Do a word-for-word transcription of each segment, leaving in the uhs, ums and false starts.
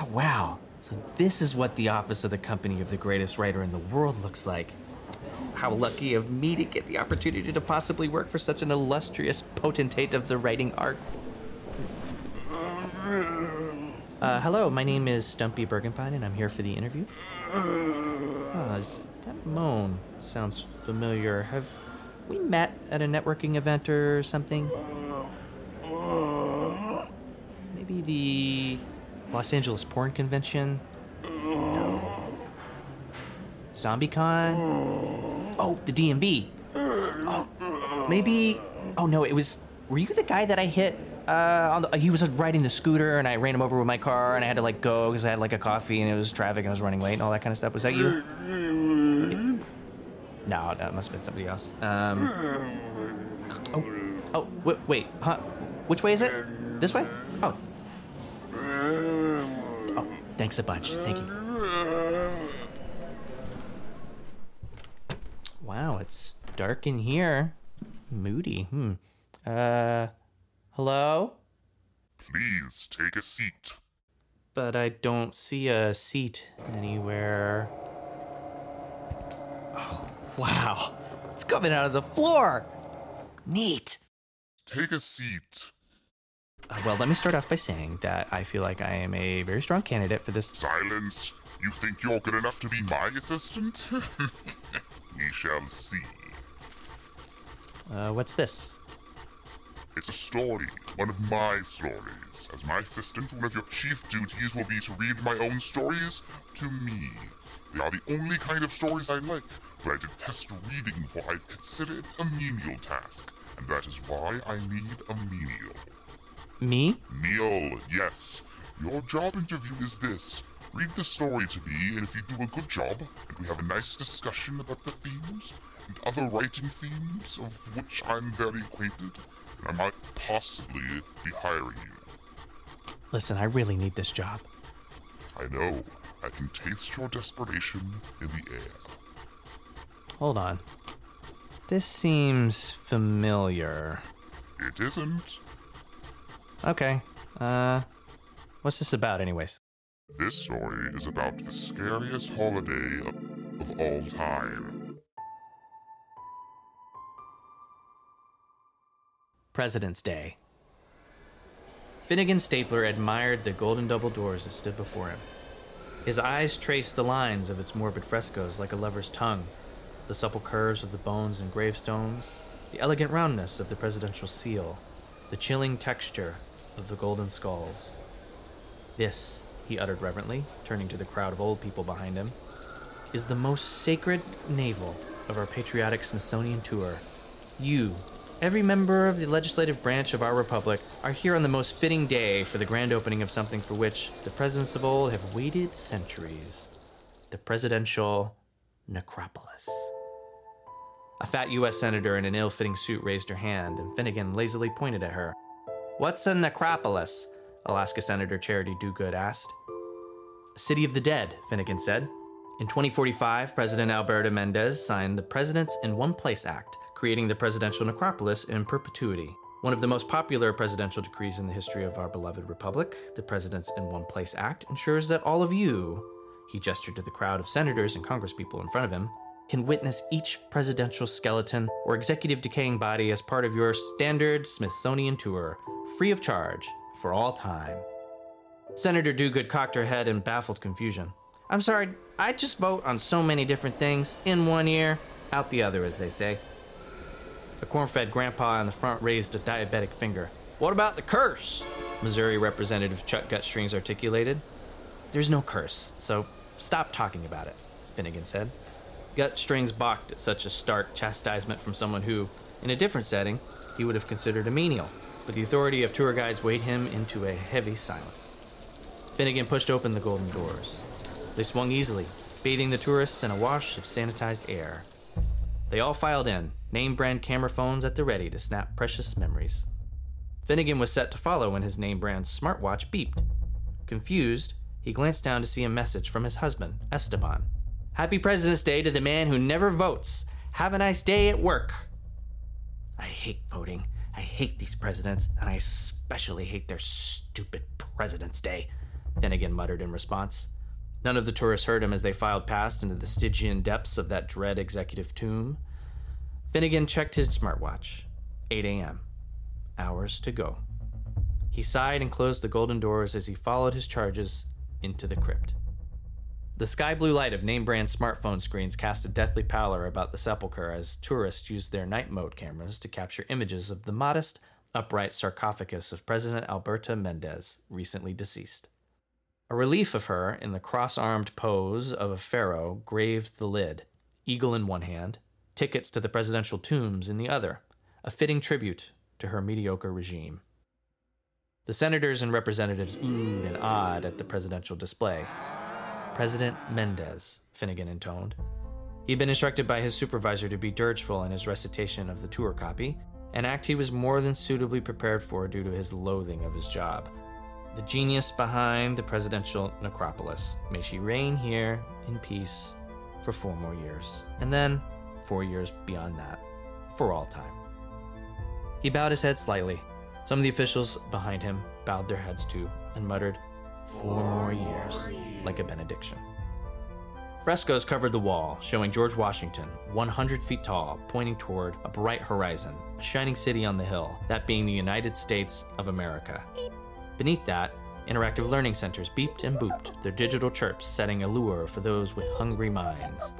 wow. So this is what the office of the company of the greatest writer in the world looks like. How lucky of me to get the opportunity to possibly work for such an illustrious potentate of the writing arts. Uh, hello, my name is Stumpy Bergenpine, and I'm here for the interview. Oh, is that moan sounds familiar. Have we met at a networking event or something? Maybe the Los Angeles Porn Convention? No. ZombieCon? Oh, the D M V. Oh, maybe... Oh, no, it was... Were you the guy that I hit? Uh, on the, he was riding the scooter, and I ran him over with my car, and I had to, like, go because I had, like, a coffee, and it was traffic, and I was running late, and all that kind of stuff. Was that you? No, that must have been somebody else. Um... Oh, oh, wait, wait, huh? Which way is it? This way? Oh. Oh, thanks a bunch. Thank you. Wow, it's dark in here. Moody. Hmm. Uh, hello? Please take a seat. But I don't see a seat anywhere. Oh, wow. It's coming out of the floor. Neat. Take a seat. Uh, well, let me start off by saying that I feel like I am a very strong candidate for this. Silence. You think you're good enough to be my assistant? We shall see. Uh, what's this? It's a story, one of my stories. As my assistant, one of your chief duties will be to read my own stories to me. They are the only kind of stories I like, but I detest reading, for I consider it a menial task, and that is why I need a menial. Me? Meal, yes. Your job interview is this. Read the story to me, and if you do a good job, and we have a nice discussion about the themes, and other writing themes, of which I'm very acquainted, then I might possibly be hiring you. Listen, I really need this job. I know. I can taste your desperation in the air. Hold on. This seems familiar. It isn't. Okay. Uh, what's this about anyways? This story is about the scariest holiday of, of all time. President's Day. Finnegan Stapler admired the golden double doors that stood before him. His eyes traced the lines of its morbid frescoes like a lover's tongue, the supple curves of the bones and gravestones, the elegant roundness of the presidential seal, the chilling texture of the golden skulls. This, he uttered reverently, turning to the crowd of old people behind him, is the most sacred navel of our patriotic Smithsonian tour. You, every member of the legislative branch of our republic, are here on the most fitting day for the grand opening of something for which the presidents of old have waited centuries. The presidential necropolis. A fat U S senator in an ill-fitting suit raised her hand, and Finnegan lazily pointed at her. "What's a necropolis?" Alaska Senator Charity Dogood asked. "A city of the dead," Finnegan said. In twenty forty-five, President Alberto Mendez signed the Presidents in One Place Act, creating the presidential necropolis in perpetuity. One of the most popular presidential decrees in the history of our beloved republic, the Presidents in One Place Act ensures that all of you, he gestured to the crowd of senators and congresspeople in front of him, can witness each presidential skeleton or executive decaying body as part of your standard Smithsonian tour, free of charge, for all time. Senator Dogood cocked her head in baffled confusion. "I'm sorry, I just vote on so many different things, in one ear, out the other, as they say." A corn-fed grandpa in the front raised a diabetic finger. "What about the curse?" Missouri Representative Chuck Gutstrings articulated. "There's no curse, so stop talking about it," Finnegan said. Gutstrings balked at such a stark chastisement from someone who, in a different setting, he would have considered a menial, but the authority of tour guides weighed him into a heavy silence. Finnegan pushed open the golden doors. They swung easily, bathing the tourists in a wash of sanitized air. They all filed in, name-brand camera phones at the ready to snap precious memories. Finnegan was set to follow when his name-brand smartwatch beeped. Confused, he glanced down to see a message from his husband, Esteban. "Happy President's Day to the man who never votes. Have a nice day at work." I hate voting. I hate these presidents, and I especially hate their stupid President's Day, Finnegan muttered in response. None of the tourists heard him as they filed past into the Stygian depths of that dread executive tomb. Finnegan checked his smartwatch. eight a.m. Hours to go. He sighed and closed the golden doors as he followed his charges into the crypt. The sky blue light of name-brand smartphone screens cast a deathly pallor about the sepulchre as tourists used their night mode cameras to capture images of the modest, upright sarcophagus of President Alberta Mendez, recently deceased. A relief of her in the cross-armed pose of a pharaoh graved the lid, eagle in one hand, tickets to the presidential tombs in the other, a fitting tribute to her mediocre regime. The senators and representatives oohed and awed at the presidential display. President Mendez, Finnegan intoned. He'd been instructed by his supervisor to be dirgeful in his recitation of the tour copy, an act he was more than suitably prepared for due to his loathing of his job. The genius behind the presidential necropolis. May she reign here in peace for four more years, and then four years beyond that, for all time. He bowed his head slightly. Some of the officials behind him bowed their heads too and muttered, "Four more years," like a benediction. Frescoes covered the wall, showing George Washington, one hundred feet tall, pointing toward a bright horizon, a shining city on the hill, that being the United States of America. Beneath that, interactive learning centers beeped and booped, their digital chirps setting a lure for those with hungry minds.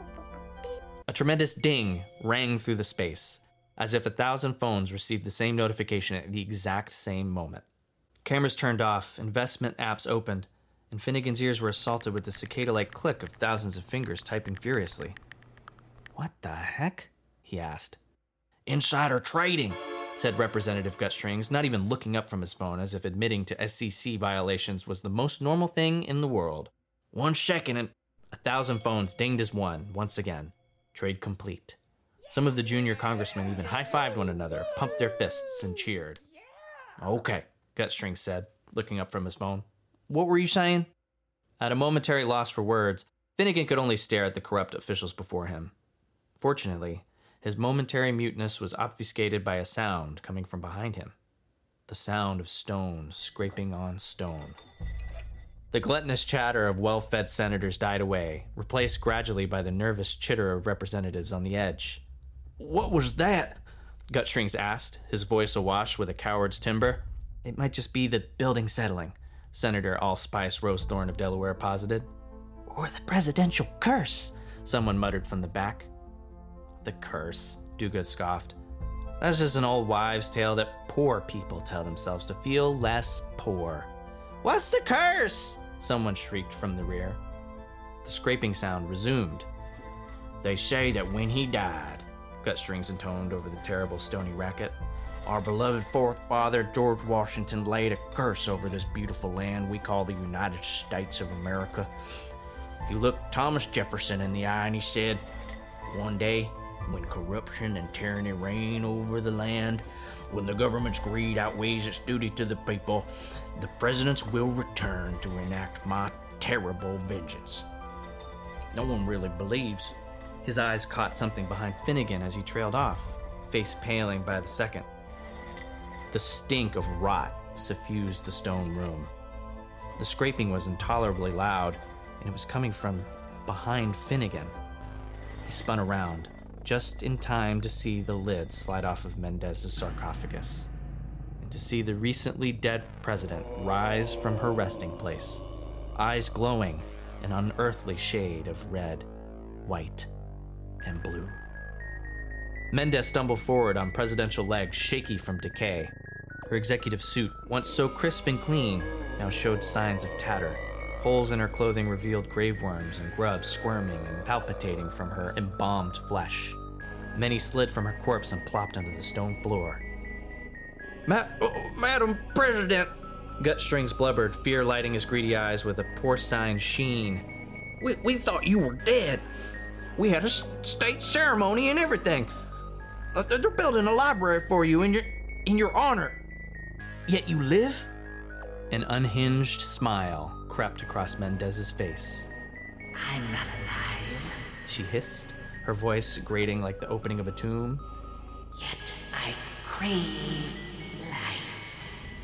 A tremendous ding rang through the space, as if a thousand phones received the same notification at the exact same moment. Cameras turned off, investment apps opened, and Finnegan's ears were assaulted with the cicada-like click of thousands of fingers typing furiously. "What the heck?" he asked. "Insider trading," said Representative Gutstrings, not even looking up from his phone, as if admitting to S E C violations was the most normal thing in the world. "One second and..." A thousand phones dinged as one, once again. Trade complete. Some of the junior congressmen even high-fived one another, pumped their fists, and cheered. "Okay," Gutstrings said, looking up from his phone. "What were you saying?" At a momentary loss for words, Finnegan could only stare at the corrupt officials before him. Fortunately, his momentary muteness was obfuscated by a sound coming from behind him. The sound of stone scraping on stone. The gluttonous chatter of well-fed senators died away, replaced gradually by the nervous chitter of representatives on the edge. "What was that?" Gutstrings asked, his voice awash with a coward's timber. "It might just be the building settling," Senator Allspice Rosethorn of Delaware posited. "Or the presidential curse," someone muttered from the back. "The curse," Duguid scoffed. "That's just an old wives' tale that poor people tell themselves to feel less poor." "What's the curse?" someone shrieked from the rear. The scraping sound resumed. "They say that when he died," Gutstrings intoned over the terrible stony racket, "our beloved forefather George Washington laid a curse over this beautiful land we call the United States of America. He looked Thomas Jefferson in the eye and he said, 'One day, when corruption and tyranny reign over the land, when the government's greed outweighs its duty to the people, the presidents will return to enact my terrible vengeance.' No one really believes." His eyes caught something behind Finnegan as he trailed off, face paling by the second. The stink of rot suffused the stone room. The scraping was intolerably loud, and it was coming from behind Finnegan. He spun around, just in time to see the lid slide off of Mendez's sarcophagus, and to see the recently dead president rise from her resting place, eyes glowing an unearthly shade of red, white, and blue. Mendez stumbled forward on presidential legs, shaky from decay. Her executive suit, once so crisp and clean, now showed signs of tatter. Holes in her clothing revealed graveworms and grubs squirming and palpitating from her embalmed flesh. Many slid from her corpse and plopped onto the stone floor. Ma- oh, Madam President, Gutstrings blubbered, fear lighting his greedy eyes with a porcine sheen. We, we thought you were dead. We had a state ceremony and everything. Uh, they're building a library for you in your in your honor. Yet you live? An unhinged smile crept across Mendez's face. "I'm not alive," she hissed, her voice grating like the opening of a tomb. "Yet I crave life."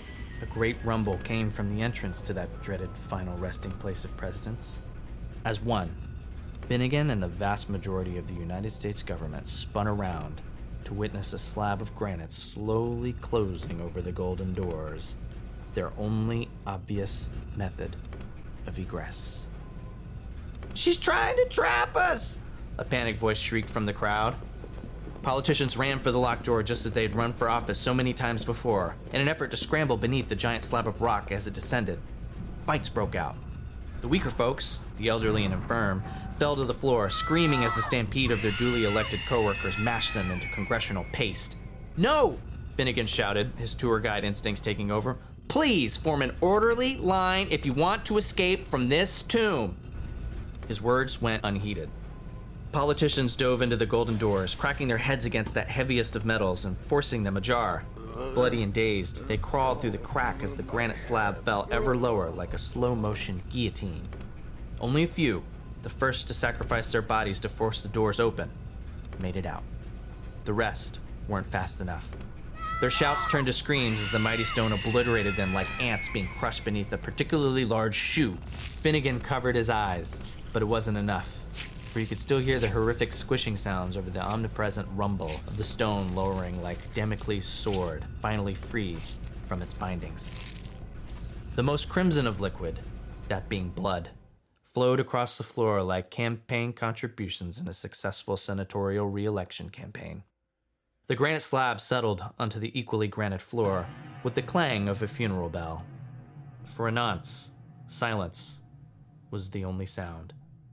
A great rumble came from the entrance to that dreaded final resting place of presidents. As one, Finnegan and the vast majority of the United States government spun around to witness a slab of granite slowly closing over the golden doors, their only obvious method of egress. "She's trying to trap us!" a panicked voice shrieked from the crowd. Politicians ran for the locked door just as they had run for office so many times before, in an effort to scramble beneath the giant slab of rock as it descended. Fights broke out. The weaker folks, the elderly and infirm, fell to the floor, screaming as the stampede of their duly elected coworkers mashed them into congressional paste. "No!" Finnegan shouted, his tour guide instincts taking over. "Please form an orderly line if you want to escape from this tomb." His words went unheeded. Politicians dove into the golden doors, cracking their heads against that heaviest of metals and forcing them ajar. Bloody and dazed, they crawled through the crack as the granite slab fell ever lower like a slow-motion guillotine. Only a few, the first to sacrifice their bodies to force the doors open, made it out. The rest weren't fast enough. Their shouts turned to screams as the mighty stone obliterated them like ants being crushed beneath a particularly large shoe. Finnegan covered his eyes, but it wasn't enough, for you could still hear the horrific squishing sounds over the omnipresent rumble of the stone lowering like Damocles' sword, finally free from its bindings. The most crimson of liquid, that being blood, flowed across the floor like campaign contributions in a successful senatorial re-election campaign. The granite slab settled onto the equally granite floor with the clang of a funeral bell. For a nonce, silence was the only sound.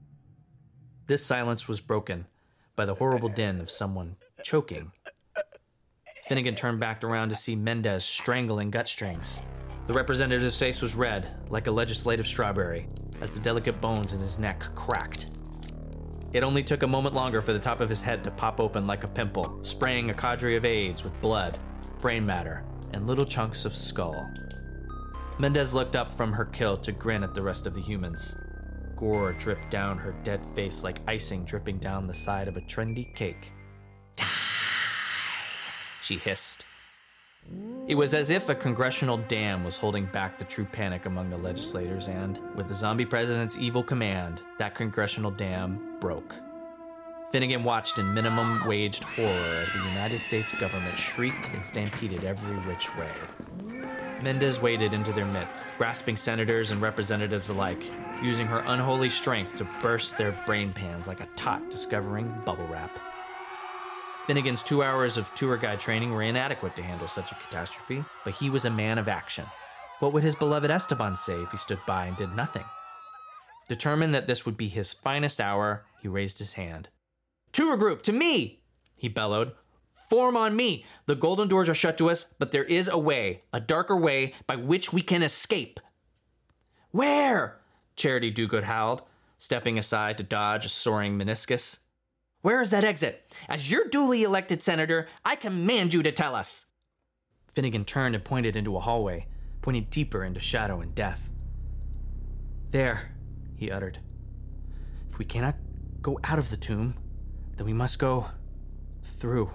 This silence was broken by the horrible din of someone choking. Finnegan turned back around to see Mendez strangling gut strings. The representative's face was red, like a legislative strawberry, as the delicate bones in his neck cracked. It only took a moment longer for the top of his head to pop open like a pimple, spraying a cadre of aides with blood, brain matter, and little chunks of skull. Mendez looked up from her kill to grin at the rest of the humans. Gore dripped down her dead face like icing dripping down the side of a trendy cake. "Die!" she hissed. It was as if a congressional dam was holding back the true panic among the legislators, and, with the zombie president's evil command, that congressional dam broke. Finnegan watched in minimum-waged horror as the United States government shrieked and stampeded every which way. Mendez waded into their midst, grasping senators and representatives alike, using her unholy strength to burst their brain pans like a tot discovering bubble wrap. Finnegan's two hours of tour guide training were inadequate to handle such a catastrophe, but he was a man of action. What would his beloved Esteban say if he stood by and did nothing? Determined that this would be his finest hour, he raised his hand. "Tour group, to me!" he bellowed. "Form on me! The golden doors are shut to us, but there is a way, a darker way, by which we can escape." "Where?" Charity Dogood howled, stepping aside to dodge a soaring meniscus. "Where is that exit? As your duly elected senator, I command you to tell us." Finnegan turned and pointed into a hallway, pointing deeper into shadow and death. "There," he uttered. "If we cannot go out of the tomb, then we must go through."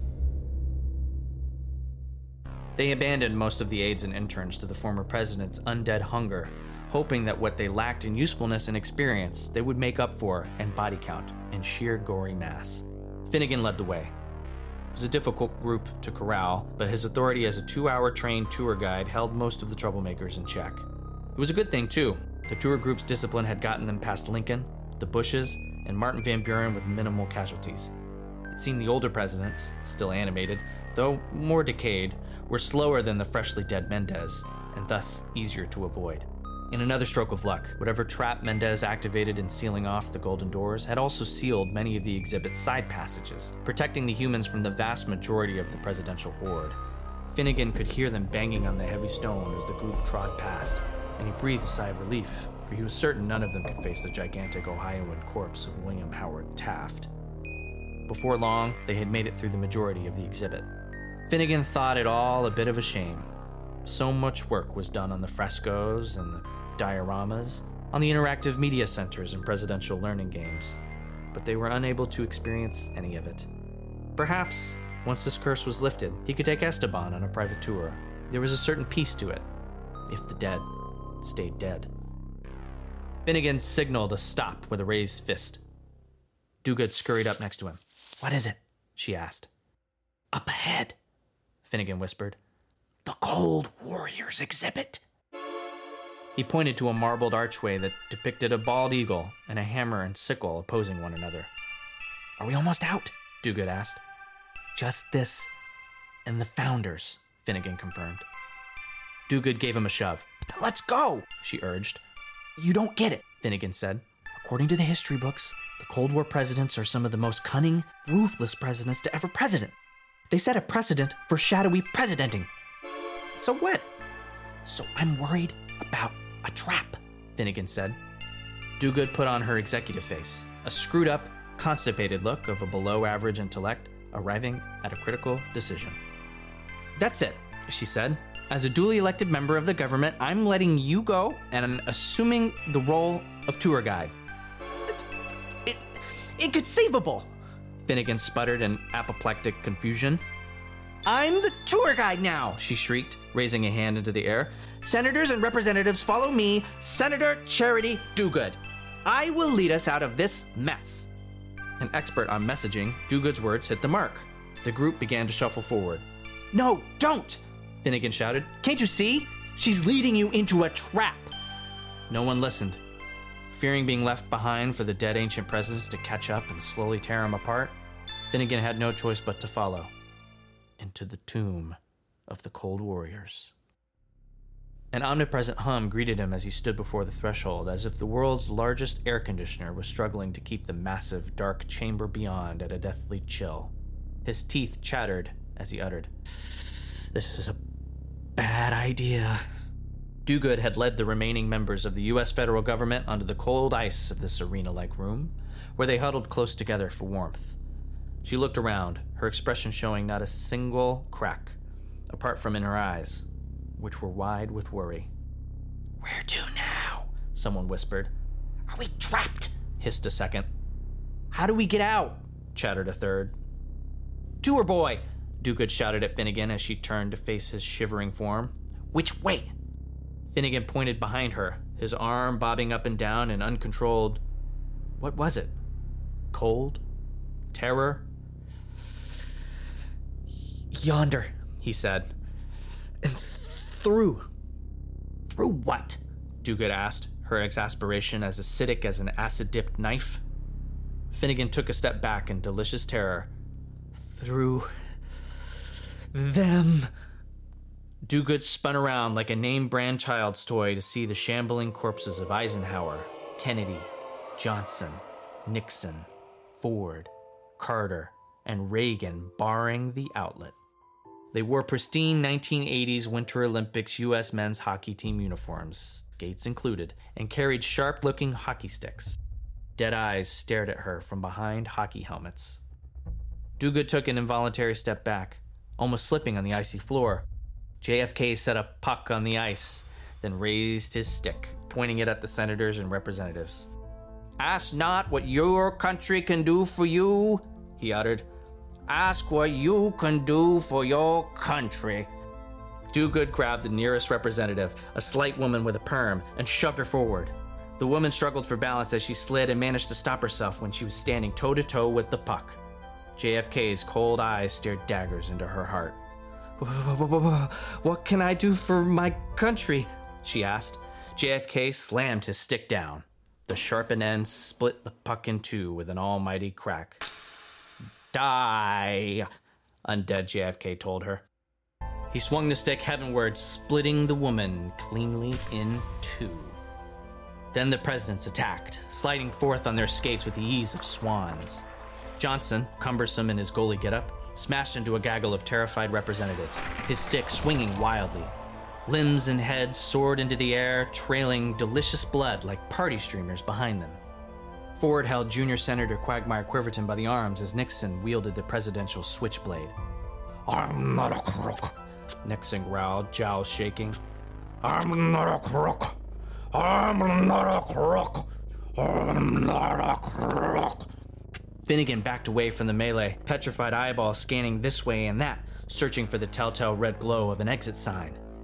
They abandoned most of the aides and interns to the former president's undead hunger, hoping that what they lacked in usefulness and experience, they would make up for in body count and sheer gory mass. Finnegan led the way. It was a difficult group to corral, but his authority as a two-hour trained tour guide held most of the troublemakers in check. It was a good thing, too. The tour group's discipline had gotten them past Lincoln, the Bushes, and Martin Van Buren with minimal casualties. It seemed the older presidents, still animated, though more decayed, were slower than the freshly dead Mendez, and thus easier to avoid. In another stroke of luck, whatever trap Mendez activated in sealing off the golden doors had also sealed many of the exhibit's side passages, protecting the humans from the vast majority of the presidential horde. Finnegan could hear them banging on the heavy stone as the group trod past, and he breathed a sigh of relief, for he was certain none of them could face the gigantic Ohioan corpse of William Howard Taft. Before long, they had made it through the majority of the exhibit. Finnegan thought it all a bit of a shame. So much work was done on the frescoes and the dioramas, on the interactive media centers and presidential learning games, but they were unable to experience any of it. Perhaps, once this curse was lifted, he could take Esteban on a private tour. There was a certain peace to it, if the dead stayed dead. Finnegan signaled a stop with a raised fist. Dogood scurried up next to him. "What is it?" she asked. "Up ahead," Finnegan whispered. "The Cold Warriors exhibit." He pointed to a marbled archway that depicted a bald eagle and a hammer and sickle opposing one another. "Are we almost out?" Dogood asked. "Just this and the Founders," Finnegan confirmed. Dogood gave him a shove. "Let's go," she urged. "You don't get it," Finnegan said. "According to the history books, the Cold War presidents are some of the most cunning, ruthless presidents to ever president. They set a precedent for shadowy presidenting." "So what?" "So I'm worried about a trap," Finnegan said. Dogood put on her executive face, a screwed-up, constipated look of a below-average intellect arriving at a critical decision. "That's it," she said. "As a duly elected member of the government, I'm letting you go and I'm assuming the role of tour guide." It, it, inconceivable, Finnegan sputtered in apoplectic confusion. "I'm the tour guide now," she shrieked, raising a hand into the air. "Senators and representatives, follow me, Senator Charity Dogood. I will lead us out of this mess." An expert on messaging, Dogood's words hit the mark. The group began to shuffle forward. "No, don't!" Finnegan shouted. "Can't you see? She's leading you into a trap." No one listened. Fearing being left behind for the dead ancient presidents to catch up and slowly tear him apart, Finnegan had no choice but to follow into the tomb of the Cold Warriors. An omnipresent hum greeted him as he stood before the threshold, as if the world's largest air conditioner was struggling to keep the massive, dark chamber beyond at a deathly chill. His teeth chattered as he uttered, "This is a bad idea." Dogood had led the remaining members of the U S federal government onto the cold ice of this arena-like room, where they huddled close together for warmth. She looked around, her expression showing not a single crack, apart from in her eyes, which were wide with worry. "Where to now?" someone whispered. "Are we trapped?" hissed a second. "How do we get out?" chattered a third. "Tour boy!" Dogood shouted at Finnegan as she turned to face his shivering form. "Which way?" Finnegan pointed behind her, his arm bobbing up and down in uncontrolled... What was it? Cold? Terror? "Yonder," he said. "And through." "Through what?" Dogood asked, her exasperation as acidic as an acid-dipped knife. Finnegan took a step back in delicious terror. "Through... them." Dogood spun around like a name-brand child's toy to see the shambling corpses of Eisenhower, Kennedy, Johnson, Nixon, Ford, Carter, and Reagan barring the outlet. They wore pristine nineteen eighties Winter Olympics U S men's hockey team uniforms, skates included, and carried sharp-looking hockey sticks. Dead eyes stared at her from behind hockey helmets. Dogood took an involuntary step back, almost slipping on the icy floor. J F K set a puck on the ice, then raised his stick, pointing it at the senators and representatives. "Ask not what your country can do for you," he uttered. "Ask what you can do for your country." Dogood grabbed the nearest representative, a slight woman with a perm, and shoved her forward. The woman struggled for balance as she slid and managed to stop herself when she was standing toe-to-toe with the puck. J F K's cold eyes stared daggers into her heart. "What can I do for my country?" she asked. J F K slammed his stick down. The sharpened end split the puck in two with an almighty crack. "Die," undead J F K told her. He swung the stick heavenward, splitting the woman cleanly in two. Then the presidents attacked, sliding forth on their skates with the ease of swans. Johnson, cumbersome in his goalie getup, smashed into a gaggle of terrified representatives, his stick swinging wildly. Limbs and heads soared into the air, trailing delicious blood like party streamers behind them. Ford held Junior Senator Quagmire Quiverton by the arms as Nixon wielded the presidential switchblade. "I'm not a crook," Nixon growled, jowls shaking. "I'm not a crook. I'm not a crook. I'm not a crook." Finnegan backed away from the melee, petrified eyeballs scanning this way and that, searching for the telltale red glow of an exit sign.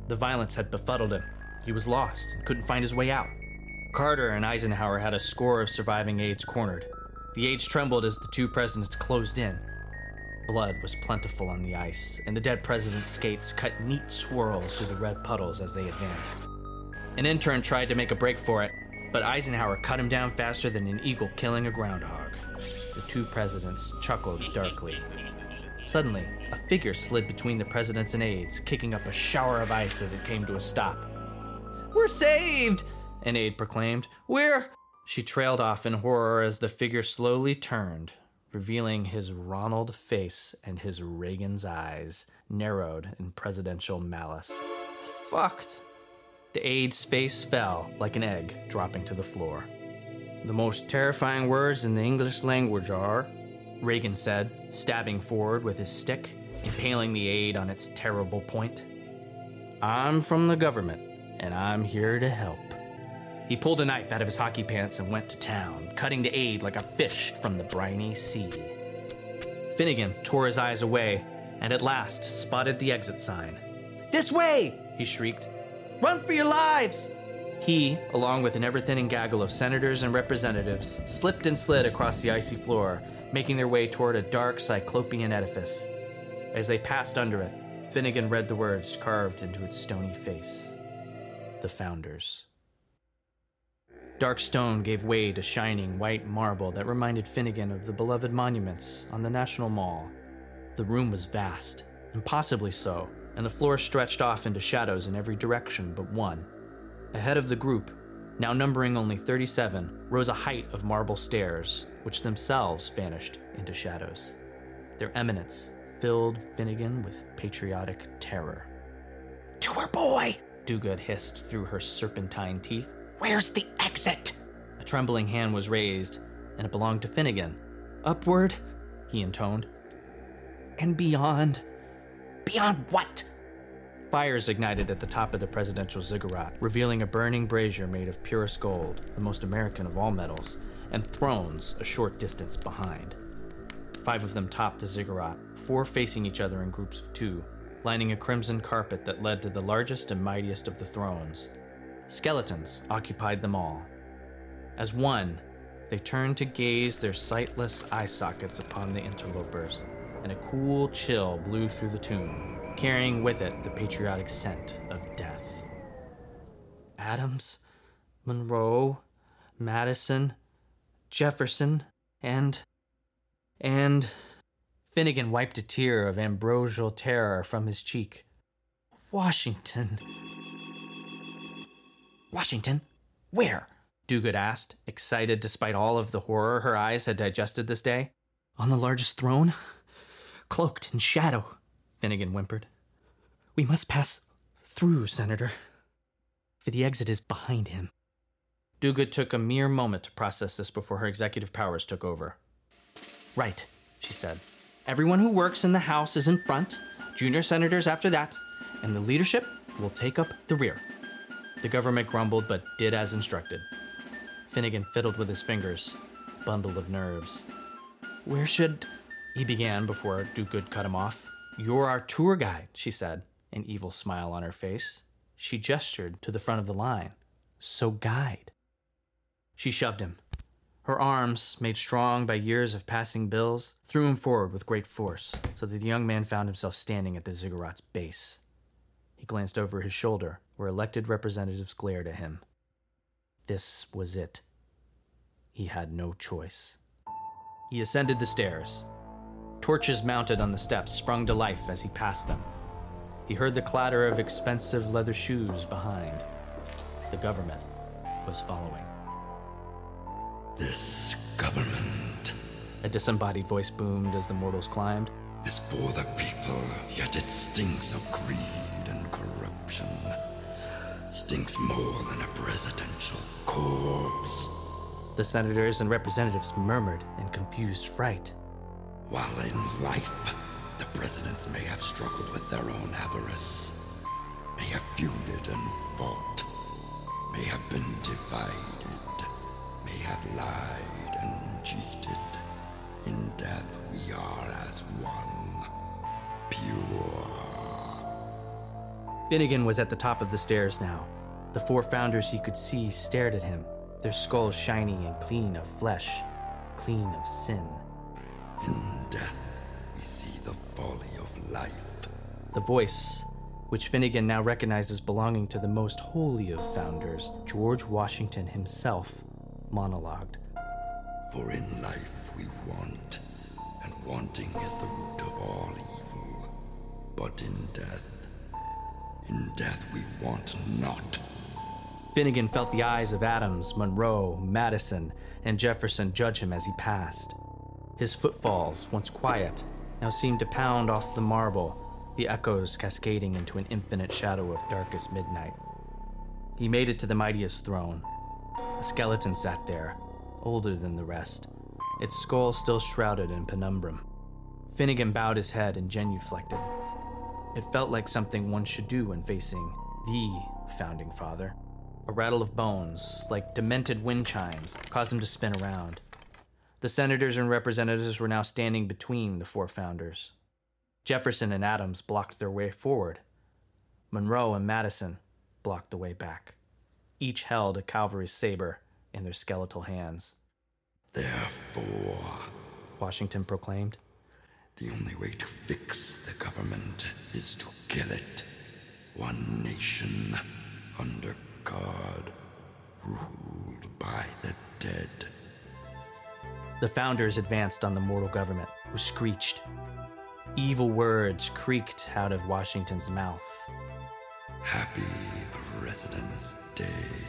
The violence had befuddled him. He was lost and couldn't find his way out. Carter and Eisenhower had a score of surviving aides cornered. The aides trembled as the two presidents closed in. Blood was plentiful on the ice, and the dead president's skates cut neat swirls through the red puddles as they advanced. An intern tried to make a break for it, but Eisenhower cut him down faster than an eagle killing a groundhog. The two presidents chuckled darkly. Suddenly, a figure slid between the presidents and aides, kicking up a shower of ice as it came to a stop. "We're saved!" an aide proclaimed. "We're..." She trailed off in horror as the figure slowly turned, revealing his Ronald face and his Reagan's eyes, narrowed in presidential malice. Fucked. The aide's face fell like an egg dropping to the floor. "The most terrifying words in the English language are," Reagan said, stabbing forward with his stick, impaling the aide on its terrible point. "I'm from the government, and I'm here to help." He pulled a knife out of his hockey pants and went to town, cutting the aide like a fish from the briny sea. Finnegan tore his eyes away and at last spotted the exit sign. "This way!" he shrieked. "Run for your lives!" He, along with an ever-thinning gaggle of senators and representatives, slipped and slid across the icy floor, making their way toward a dark cyclopean edifice. As they passed under it, Finnegan read the words carved into its stony face. The Founders. Dark stone gave way to shining white marble that reminded Finnegan of the beloved monuments on the National Mall. The room was vast, impossibly so, and the floor stretched off into shadows in every direction but one. Ahead of the group, now numbering only thirty-seven, rose a height of marble stairs, which themselves vanished into shadows. Their eminence filled Finnegan with patriotic terror. "To her boy!" Duguid hissed through her serpentine teeth. "Where's the exit?" A trembling hand was raised, and it belonged to Finnegan. "Upward," he intoned. "And beyond." "Beyond what?" Fires ignited at the top of the presidential ziggurat, revealing a burning brazier made of purest gold, the most American of all metals, and thrones a short distance behind. Five of them topped the ziggurat, four facing each other in groups of two, lining a crimson carpet that led to the largest and mightiest of the thrones. Skeletons occupied them all. As one, they turned to gaze their sightless eye sockets upon the interlopers, and a cool chill blew through the tomb, carrying with it the patriotic scent of death. Adams, Monroe, Madison, Jefferson, and... and... Finnegan wiped a tear of ambrosial terror from his cheek. Washington. "Washington? Where?" Duguid asked, excited despite all of the horror her eyes had digested this day. "On the largest throne, cloaked in shadow," Finnegan whimpered. "We must pass through, Senator, for the exit is behind him." Duguid took a mere moment to process this before her executive powers took over. "Right," she said. "Everyone who works in the House is in front, junior senators after that, and the leadership will take up the rear." The government grumbled, but did as instructed. Finnegan fiddled with his fingers, bundle of nerves. "Where should..." he began before Duguid cut him off. "You're our tour guide," she said, an evil smile on her face. She gestured to the front of the line. "So guide." She shoved him. Her arms, made strong by years of passing bills, threw him forward with great force, so that the young man found himself standing at the ziggurat's base. He glanced over his shoulder, where elected representatives glared at him. This was it. He had no choice. He ascended the stairs. Torches mounted on the steps sprung to life as he passed them. He heard the clatter of expensive leather shoes behind. The government was following. "This government," a disembodied voice boomed as the mortals climbed, "is for the people, yet it stinks of greed and corruption. Stinks more than a presidential corpse." The senators and representatives murmured in confused fright. While in life, the presidents may have struggled with their own avarice, may have feuded and fought, may have been divided, may have lied and cheated. In death we are as one, pure. Finnegan was at the top of the stairs now. The four founders he could see stared at him, their skulls shiny and clean of flesh, clean of sin. In death, we see the folly of life. The voice, which Finnegan now recognized as belonging to the most holy of founders, George Washington himself, monologued. For in life we want, and wanting is the root of all evil. But in death, in death we want not. Finnegan felt the eyes of Adams, Monroe, Madison, and Jefferson judge him as he passed. His footfalls, once quiet, now seemed to pound off the marble, the echoes cascading into an infinite shadow of darkest midnight. He made it to the mightiest throne. A skeleton sat there, older than the rest, its skull still shrouded in penumbrum. Finnegan bowed his head and genuflected. It felt like something one should do when facing the Founding Father. A rattle of bones, like demented wind chimes, caused him to spin around. The senators and representatives were now standing between the four founders. Jefferson and Adams blocked their way forward. Monroe and Madison blocked the way back. Each held a cavalry saber in their skeletal hands. Therefore, Washington proclaimed, the only way to fix the government is to kill it. One nation, under God, ruled by the dead. The founders advanced on the mortal government, who screeched. Evil words creaked out of Washington's mouth. Happy President's Day.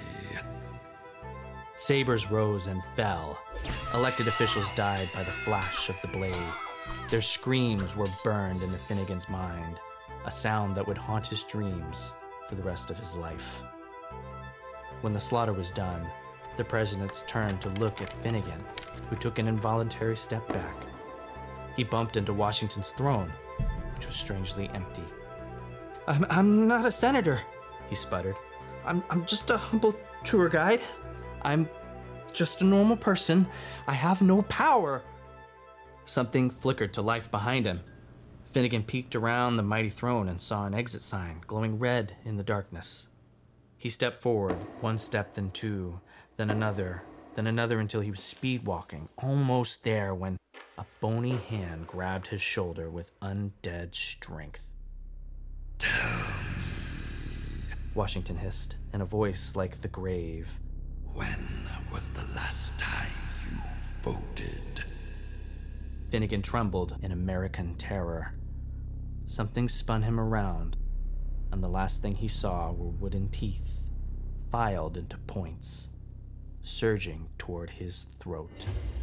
Sabers rose and fell. Elected officials died by the flash of the blade. Their screams were burned into Finnegan's mind, a sound that would haunt his dreams for the rest of his life. When the slaughter was done, the presidents turned to look at Finnegan, who took an involuntary step back. He bumped into Washington's throne, which was strangely empty. I'm, I'm not a senator, he sputtered. I'm, I'm just a humble tour guide. I'm just a normal person. I have no power. Something flickered to life behind him. Finnegan peeked around the mighty throne and saw an exit sign glowing red in the darkness. He stepped forward, one step, then two, then another, then another until he was speed walking, almost there when a bony hand grabbed his shoulder with undead strength. Tell me, Washington hissed, in a voice like the grave. When was the last time you voted? Finnegan trembled in American terror. Something spun him around, and the last thing he saw were wooden teeth, filed into points, surging toward his throat.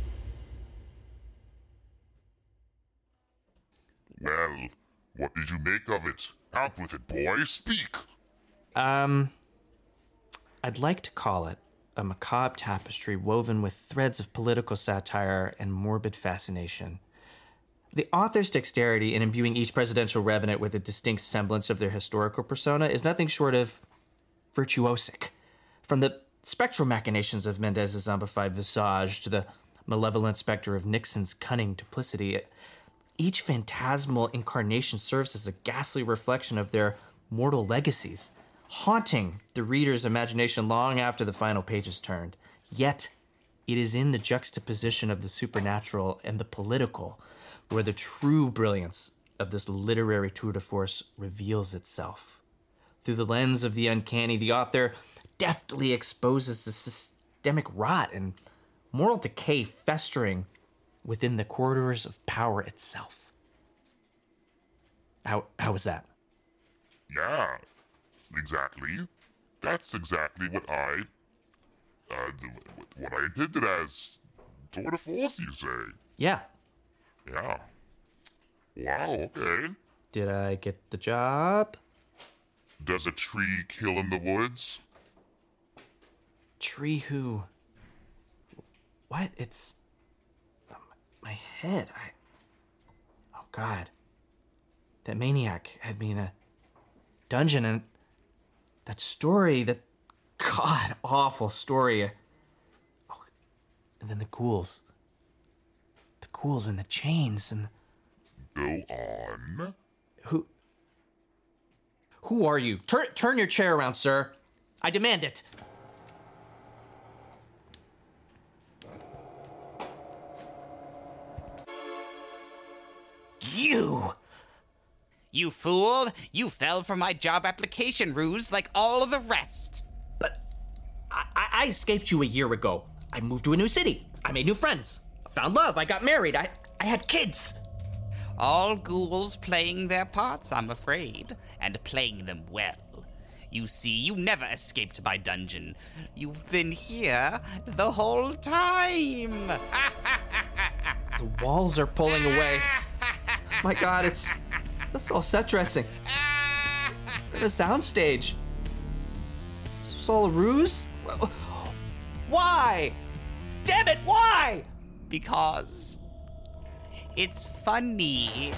Well, what did you make of it? Out with it, boy, speak! Um, I'd like to call it a macabre tapestry woven with threads of political satire and morbid fascination. The author's dexterity in imbuing each presidential revenant with a distinct semblance of their historical persona is nothing short of virtuosic. From the spectral machinations of Mendez's zombified visage to the malevolent specter of Nixon's cunning duplicity, each phantasmal incarnation serves as a ghastly reflection of their mortal legacies, haunting the reader's imagination long after the final page is turned. Yet, it is in the juxtaposition of the supernatural and the political where the true brilliance of this literary tour de force reveals itself. Through the lens of the uncanny, the author deftly exposes the systemic rot and moral decay festering within the corridors of power itself. How how was that? Yeah, exactly. That's exactly what I, uh, what I intended as tour de force, you say? Yeah. Yeah. Wow, okay. Did I get the job? Does a tree kill in the woods? Tree who? What? It's my head. I. Oh God. That maniac had me in a dungeon, and that story, that god awful story. Oh, and then the ghouls. The ghouls and the chains and. Go on. Who. Who are you? Turn, turn your chair around, sir. I demand it. You! You fool! You fell for my job application ruse like all of the rest. But I, I escaped you a year ago. I moved to a new city. I made new friends. I found love. I got married. I, I had kids. All ghouls playing their parts, I'm afraid, and playing them well. You see, you never escaped my dungeon. You've been here the whole time. The walls are pulling away. My God, it's that's all set dressing. In a soundstage. This was all a ruse? Why? Damn it! Why? Because it's funny.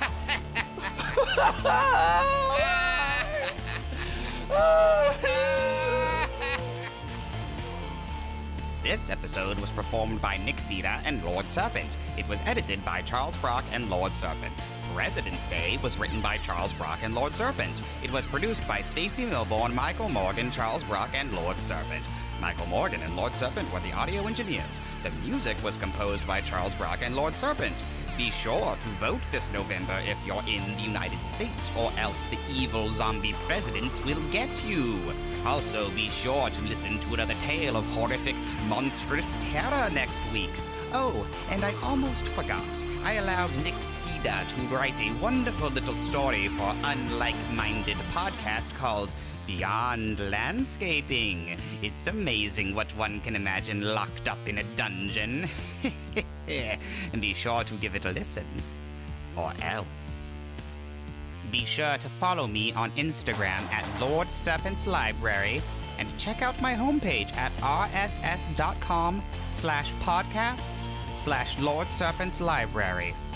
This episode was performed by Nick Cedar and Lord Serpent. It was edited by Charles Brock and Lord Serpent. President's Day was written by Charles Brock and Lord Serpent. It was produced by Stacy Milbourne, Michael Morgan, Charles Brock, and Lord Serpent. Michael Morgan and Lord Serpent were the audio engineers. The music was composed by Charles Brock and Lord Serpent. Be sure to vote this November if you're in the United States, or else the evil zombie presidents will get you. Also, be sure to listen to another tale of horrific, monstrous terror next week. Oh, and I almost forgot. I allowed Nick Cedar to write a wonderful little story for Unlike-Minded podcast called Beyond Landscaping. It's amazing what one can imagine locked up in a dungeon. Be sure to give it a listen, or else. Be sure to follow me on Instagram at Lord Serpent's Library, and check out my homepage at rss.com slash podcasts slash Lord Serpent's Library.